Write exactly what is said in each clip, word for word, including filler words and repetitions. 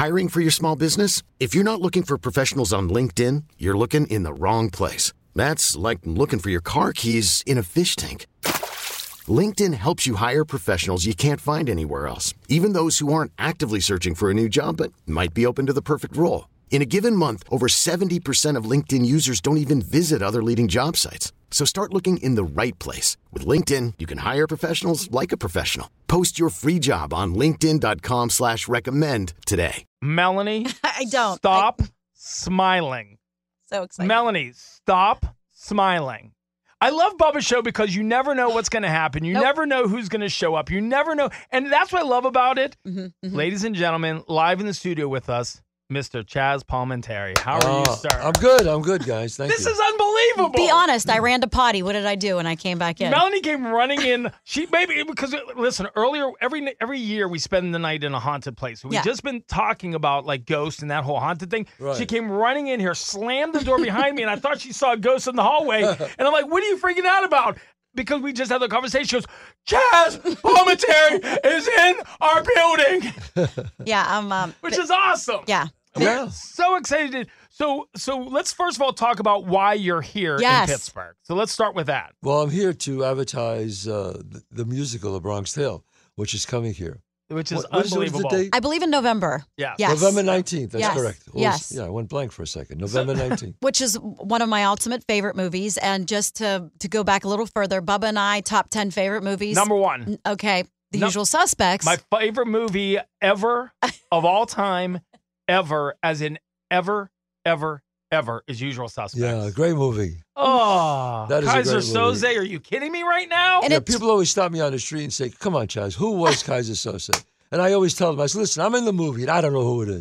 Hiring for your small business? If you're not looking for professionals on LinkedIn, you're looking in the wrong place. That's like looking for your car keys in a fish tank. LinkedIn helps you hire professionals you can't find anywhere else, even those who aren't actively searching for a new job but might be open to the perfect role. In a given month, over seventy percent of LinkedIn users don't even visit other leading job sites. So start looking in the right place. With LinkedIn, you can hire professionals like a professional. Post your free job on linkedin.com slash recommend today. Melanie, I don't. Stop I, smiling. So excited. Melanie, stop smiling. I love Bubba's show because you never know what's going to happen. You Nope. never know who's going to show up. You never know. And that's what I love about it. Mm-hmm, mm-hmm. Ladies and gentlemen, live in the studio with us, Mister Chaz Palminteri. How are Uh, you, sir? I'm good. I'm good, guys. Thank this you. is unbelievable. Be honest. I ran to potty. What did I do? And I came back in. Melanie came running in. She maybe because listen, earlier every every year we spend the night in a haunted place. We've Yeah. just been talking about like ghosts and that whole haunted thing. Right. She came running in here, slammed the door behind me, and I thought she saw a ghost in the hallway. And I'm like, "What are you freaking out about?" Because we just had the conversation. She goes, "Chaz Palminteri is in our building," Yeah. I'm. Um, which is awesome. yeah. Yeah. So excited. So so let's first of all talk about why you're here Yes. in Pittsburgh. So let's start with that. Well, I'm here to advertise uh, the, the musical, A Bronx Tale, which is coming here. Which is What- what is- what is unbelievable. the date? I believe in November. Yeah. Yes. November nineteenth. That's Yes. correct. Always- Yes. Yeah, I went blank for a second. November nineteenth. Which is one of my ultimate favorite movies. And just to to go back a little further, Bubba and I, top ten favorite movies. Number one. Okay. The Num- Usual Suspects. My favorite movie ever of all time, ever, as in ever, ever, ever, is Usual Suspects. Yeah, great movie. Oh, That is a Kaiser great movie. Soze, are you kidding me right now? And Yeah, it- people always stop me on the street and say, "Come on, Chaz, who was Kaiser Soze?" And I always tell them, I say, "Listen, I'm in the movie, and I don't know who it is."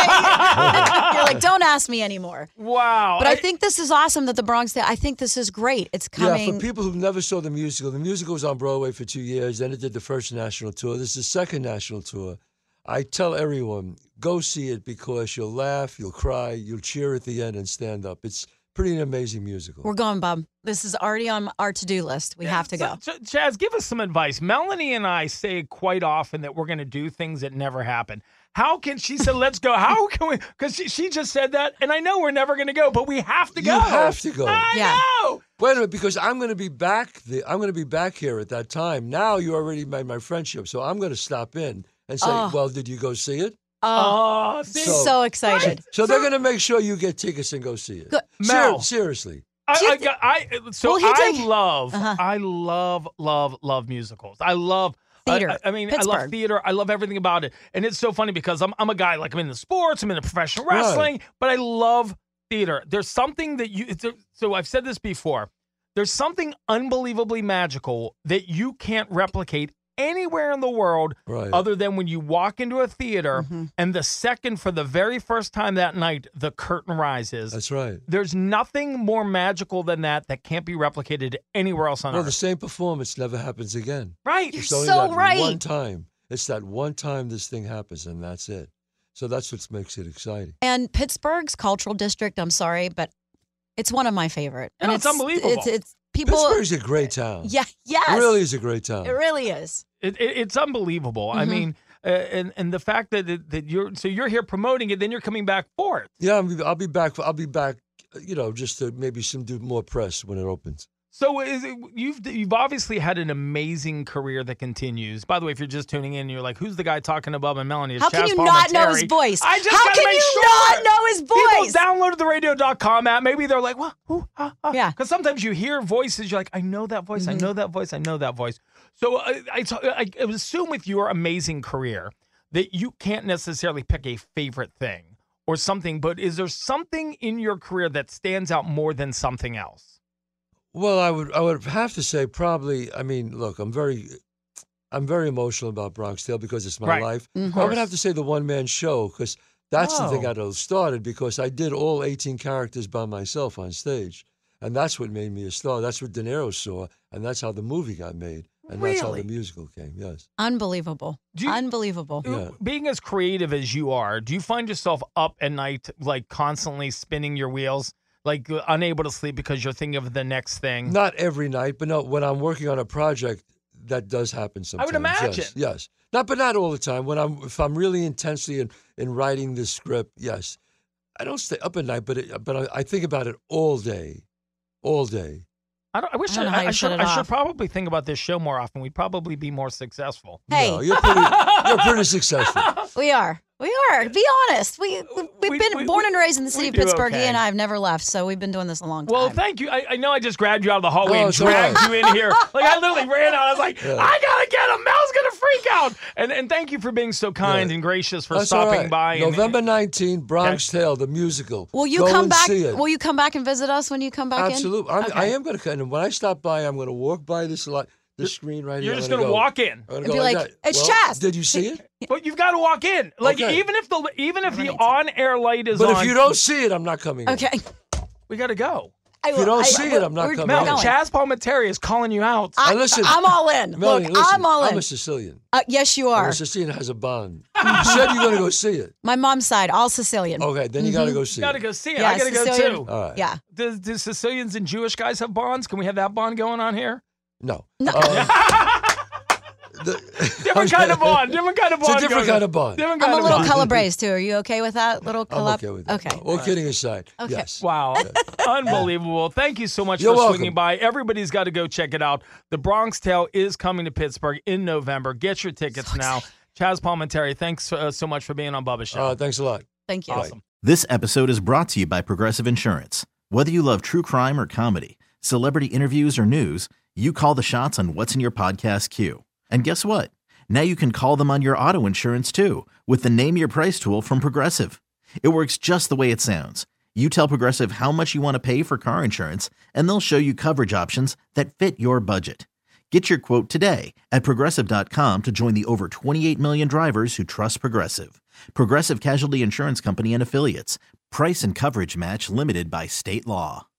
You're like, don't ask me anymore. Wow. But I think this is awesome that the Bronx. I think this is great. It's Yeah, coming. for people who never saw the musical, the musical was on Broadway for two years. Then it did the first national tour. This is the second national tour. I tell everyone, go see it because you'll laugh, you'll cry, you'll cheer at the end and stand up. It's pretty an amazing musical. We're going, Bub. This is already on our to-do list. We have to go. So, Ch- Chaz, give us some advice. Melanie and I say quite often that we're going to do things that never happen. How can she said, let's go? How can we? Because she, she just said that, and I know we're never going to go, but we have to go. You have to go. I Yeah. know. Wait a minute, because I'm going to be back. The, I'm going to be back here at that time. Now you already made my friendship, so I'm going to stop in and say, Oh. "Well, did you go see it?" Oh, Oh, see, so, So- excited. So they're going to make sure you get tickets and go see it. Good. Mel. Ser- seriously. I, Do you I, got- I so Will he I take- love, Uh-huh. I love, love, love musicals. I love I- Theater. I, I mean, I love Pittsburgh. theater. I love everything about it, and it's so funny because I'm I'm a guy like I'm in the sports, I'm in the professional wrestling, but I love theater. There's something that you. It's a, so I've said this before. There's something unbelievably magical that you can't replicate anywhere in the world Right. other than when you walk into a theater Mm-hmm. and the second for the very first time that night the curtain rises. That's right. There's nothing more magical than that that can't be replicated anywhere else on Well, the earth. same performance never happens again. Right. You're It's only so that right. one time. It's that one time this thing happens, and that's it. So that's what makes it exciting. And Pittsburgh's cultural district, I'm sorry, but it's one of my favorite. No, And it's unbelievable. It's, it's people. Pittsburgh's a great town. Yeah, yes. It really is a great town. It really is. It, it, it's unbelievable. I Mhm. mean, uh, and and the fact that that that you're so you're here promoting it, then you're coming back for it. Yeah, I'll be, I'll be back. I'll be back. You know, just to maybe some do more press when it opens. So is it, you've you've obviously had an amazing career that continues. By the way, if you're just tuning in, you're like, "Who's the guy talking above and Melanie?" It's How can Chaz you not know his Palminteri. voice? I just How gotta can make you sure. not know his voice? People downloaded the radio dot com app. Maybe they're like, "What? Who? Uh, uh. Yeah. Because sometimes you hear voices, you're like, "I know that voice. I know that voice. I know that voice." So uh, I, I, I assume with your amazing career that you can't necessarily pick a favorite thing or something, but is there something in your career that stands out more than something else? Well, I would I would have to say probably. I mean, look, I'm very, I'm very emotional about Bronx Tale because it's my Right. life. Mhm. I would have to say the one man show because that's the thing Oh. that started because I did all eighteen characters by myself on stage, and that's what made me a star. That's what De Niro saw, and that's how the movie got made, and that's how Really? the musical came. Yes. Unbelievable. Do you- Unbelievable. Yeah. Being as creative as you are, do you find yourself up at night, like constantly spinning your wheels, like uh, unable to sleep because you're thinking of the next thing? Not every night, but no. When I'm working on a project, that does happen sometimes. would imagine. Yes, yes. Not, but not all the time. When I'm, if I'm really intensely in, in writing this script, yes. I don't stay up at night, but it, but I, I think about it all day, all day. I, don't, I wish I don't know I, how I, you I should. shut it I should off. probably think about this show more often. We'd probably be more successful. Hey, No, you're pretty, you're pretty successful. we are. We are. Be honest. We, we, we've We- been we- born we- and raised in the we city of do Pittsburgh. okay. He and I have never left, so we've been doing this a long time. Well, thank you. I, I know I just grabbed you out of the hallway No, and it's all dragged right. you in here. Like I literally ran out. I was like, I gotta get him. Mel's gonna freak out. And and thank you for being so kind Yeah. and gracious for That's all stopping right. by. And, November nineteenth, Bronx Tale, the musical. Will you Go come and back? See it. Will you come back and visit us when you come back Absolutely. in? I'm, Okay. I am going to come. And when I stop by, I'm going to walk by this li- the screen right You're here. just I'm gonna go, walk in. I'm gonna And go be like, like, that. "It's Well, Chaz." Did you see it? But you've got to walk in. Like Okay. even if the even if the Right. on-air light is But on, if you don't see it, I'm not coming. in. Okay. we got to go. I If you don't I- see it, I'm not we're- coming Mel, in. we're going. Chaz Palminteri is calling you out. I, Now listen. I'm all in. Melanie, Look, listen, I'm all in. I'm a Sicilian. Uh, yes, you are. And a Sicilian has a bond. You said you're going to go see it. My mom's side, all Sicilian. Okay, then you got to go see You got to it. go see it. Yeah, I got to go Sicilian. too. All right. Yeah. Does, does Sicilians and Jewish guys have bonds? Can we have that bond going on here? No. No. Um, the- Different kind of bond. Different kind of It's a bond. different going kind on. of bond. Different I'm kind a of little bond. Calabrese too. Are you okay with that? Little I'm Calab- okay with that. Okay. No, all kidding aside. Okay. Yes. Wow. Unbelievable. Thank you so much You're for welcome. swinging by. Everybody's got to go check it out. The Bronx Tale is coming to Pittsburgh in November. Get your tickets now. Chaz Palminteri, thanks uh, so much for being on Bubba's show. Uh, thanks a lot. Thank you. awesome. This episode is brought to you by Progressive Insurance. Whether you love true crime or comedy, celebrity interviews or news, you call the shots on what's in your podcast queue. And guess what? Now you can call them on your auto insurance too with the Name Your Price tool from Progressive. It works just the way it sounds. You tell Progressive how much you want to pay for car insurance, and they'll show you coverage options that fit your budget. Get your quote today at Progressive dot com to join the over twenty-eight million drivers who trust Progressive. Progressive Casualty Insurance Company and Affiliates. Price and coverage match limited by state law.